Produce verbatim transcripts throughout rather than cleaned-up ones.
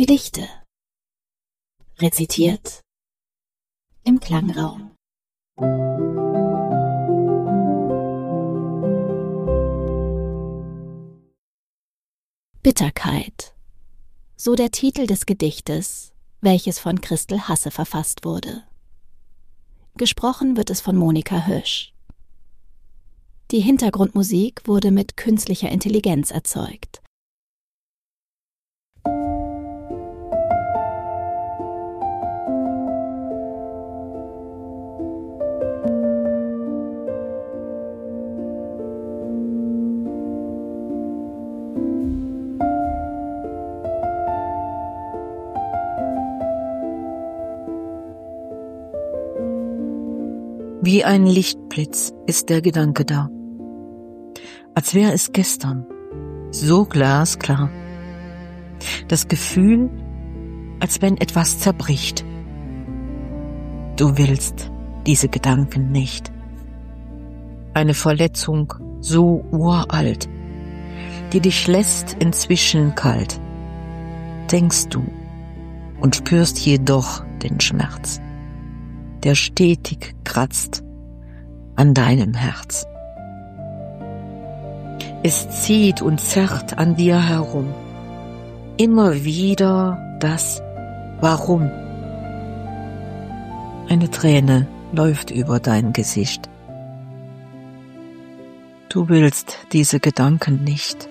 Gedichte. Rezitiert im Klangraum. Bitterkeit. So der Titel des Gedichtes, welches von Christel Hasse verfasst wurde. Gesprochen wird es von Monika Hösch. Die Hintergrundmusik wurde mit künstlicher Intelligenz erzeugt. Wie ein Lichtblitz ist der Gedanke da. Als wäre es gestern, so glasklar. Das Gefühl, als wenn etwas zerbricht. Du willst diese Gedanken nicht. Eine Verletzung so uralt, die dich lässt inzwischen kalt. Denkst du und spürst jedoch den Schmerz, der stetig kratzt an deinem Herz. Es zieht und zerrt an dir herum, immer wieder das Warum. Eine Träne läuft über dein Gesicht. Du willst diese Gedanken nicht.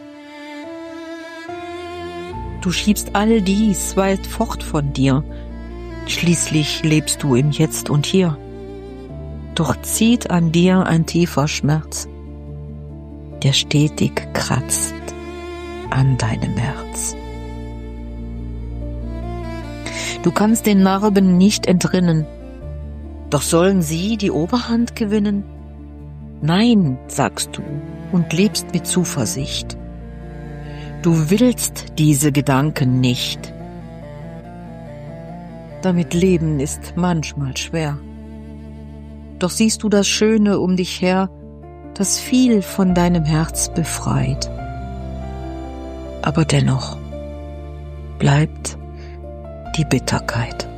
Du schiebst all dies weit fort von dir. Schließlich lebst du im Jetzt und Hier. Doch zieht an dir ein tiefer Schmerz, der stetig kratzt an deinem Herz. Du kannst den Narben nicht entrinnen, doch sollen sie die Oberhand gewinnen? Nein, sagst du und lebst mit Zuversicht. Du willst diese Gedanken nicht. Damit leben ist manchmal schwer. Doch siehst du das Schöne um dich her, das viel von deinem Herz befreit. Aber dennoch bleibt die Bitterkeit.